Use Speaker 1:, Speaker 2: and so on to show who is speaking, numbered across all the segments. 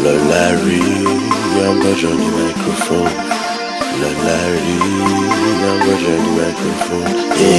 Speaker 1: Larry, I'm on the microphone. Larry, I'm on the microphone.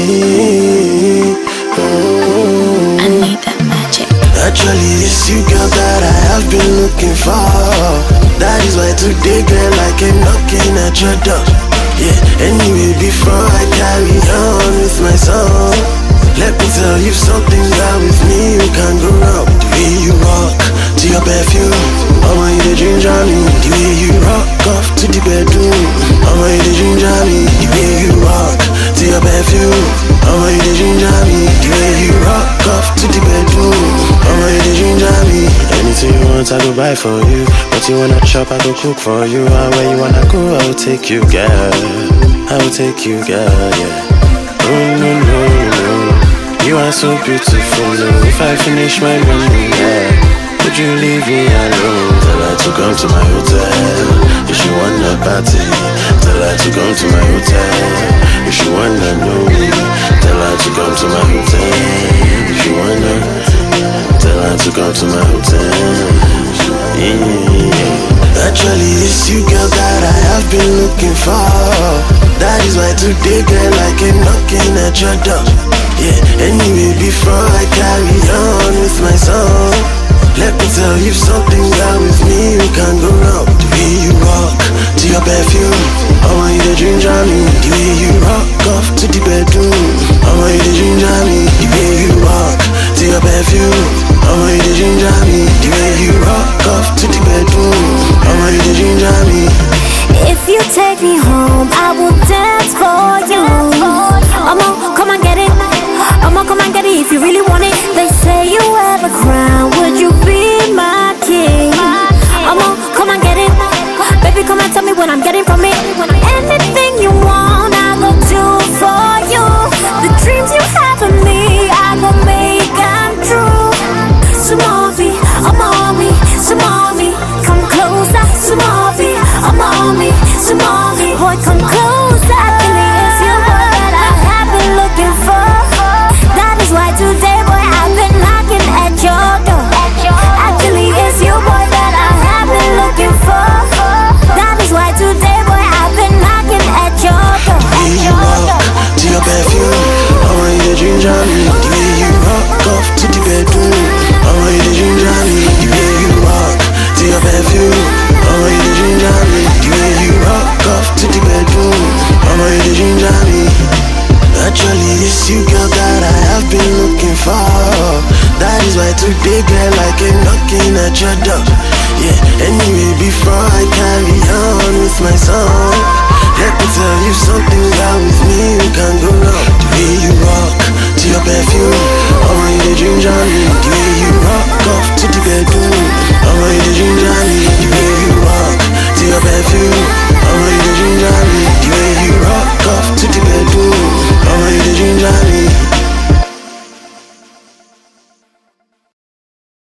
Speaker 2: I need that magic.
Speaker 1: Actually, it's you, girl, that I have been looking for. That is why today, girl, I came knocking at your door. Yeah, anyway, before I carry on with my song, let me tell you something, girl, with me you can go wrong. The way you rock to your perfume, I want you to ginger me. The way you rock off to the bedroom, I want you to ginger me. The way you rock to your perfume, I want you to ginger me. The way you rock off to the bedroom, I want you to ginger me. Anything you want, I go buy for you. What you wanna chop, I go cook for you. And where you wanna go, I will take you, girl. I will take you, girl, yeah. No, no, no, no. You are so beautiful, no. If I finish my money, yeah, would you leave me alone? Tell her to come to my hotel if she wanna party. Tell her to come to my hotel if she wanna know me. Tell her to come to my hotel if she wanna. Tell her to come to my hotel. Yeah. Actually, it's you, girl, that I have been looking for. That is why today, girl, I came knocking at your door. Yeah, anyway, before I carry on with my song, let me tell you something, girl, with me you can go wrong. The way you rock to your perfume, I want you to ginger me. The way you rock off to the bedroom, I want you to ginger me. The way you rock to your perfume, I want you to ginger me. The way you rock off to the bedroom, I want you to ginger me.
Speaker 3: If you take me home, I will dance for you. Come and get it. Come and get it if you really want it. They say you have a crown, would you be my king? Come and get it. Baby, come and tell me what I'm getting from it. Anything you want, I go do for you. The dreams you have of me, I go make them true. Sumovi, I'm on me. Sumovi, come closer. Sumovi, I'm on me. Sumovi, boy, come closer. Actually, it's you, boy, that I have been looking for. That is why today, boy, I've been knocking at your door. Actually, it's you, boy, that I have been looking for. That is why today, boy, I've been knocking at your door.
Speaker 1: The way you rock to your perfume, I want you to ginger me. The way you rock off to the bedroom, I want you to ginger me. The way you rock to your perfume, I want you to ginger me. The way you rock off to the bedroom, I want you to ginger me. Actually, it's you, girl, that I have been looking for. That is why today, girl, I came knocking at your door. Yeah, anyway, before I carry on with my song,